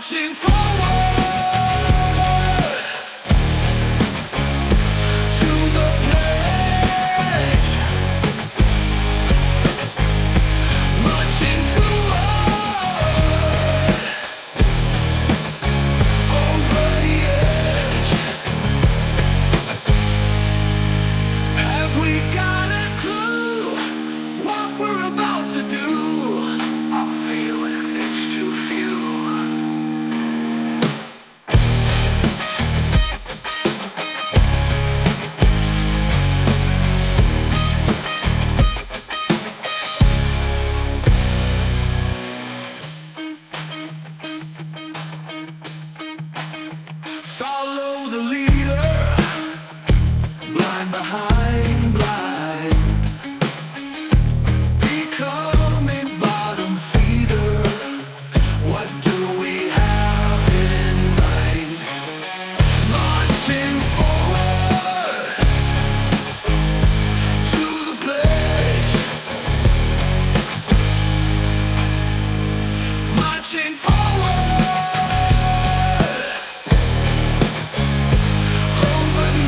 marching forward to the pledge, marching toward over the edge. Have we got a clue what we're about to do? I'm feeling it's too few. Follow the leader, blind behind blind, becoming bottom feeder. What do we have in mind? Marching forward to the pledge, marching forward over the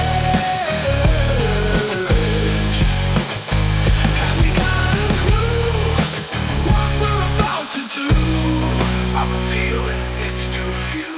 edge. Have we got a clue what we're about to do? I'm feeling it's too few.